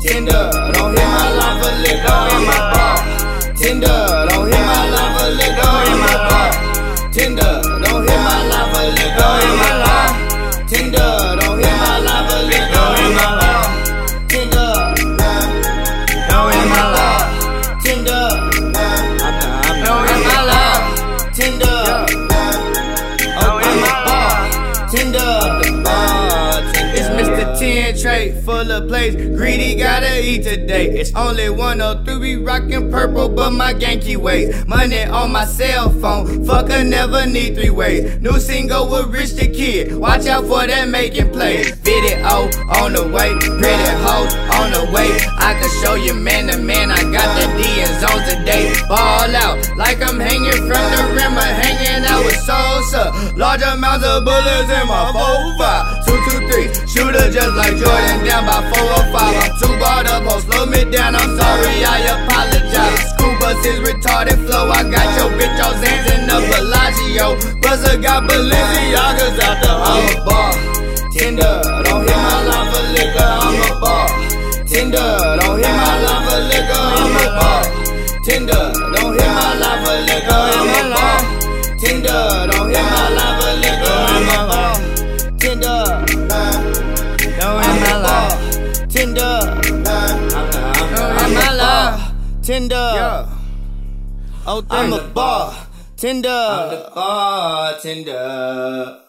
Tinder, don't hit my line for liquor, I'm a bar. Tinder, don't hit my line for liquor, I'm a bar. Tinder, don't hit my line for liquor, I'm a bar. Tinder, don't hit my line for liquor, I'm a bar. Tinder, don't hit my line. Tinder, don't hit my line. Tinder, I'm a bar. Tinder. It's Mr. 10 tray, full of plates. Greedy, gotta eat today. It's only 103, we rockin' purple, but my Yankee ways. Money on my cell phone, fucker never need 3 ways. New single with Rich the Kid, watch out for that making plays. Video on the way, pretty hoes on the way. I can show you man to man, I got the D in zone today. Ball out, like I'm hanging from the rim or hanging out with Sosa. Large amounts of bullets in my 4-5. 2-2-3, shooter just like Jordan, down by 4 or 5. I'm too barred up, oh slow me down, I'm sorry, I apologize. Scuba's his retarded flow, I got your bitch all Zans in the Bellagio. Buzzer got Balenciagas out the whole bar. Tinder, don't hit my line for liquor, I'm a bar. Tinder, don't hit my line for liquor, I'm a bar. Tinder, don't hit my line for liquor, I'm a bar. Tinder, don't hit my line for liquor, I'm a bar. Tinder, don't hit my line. Tinder, I'm my love. Tinder, I'm a bar. Tinder, I'm the bartender.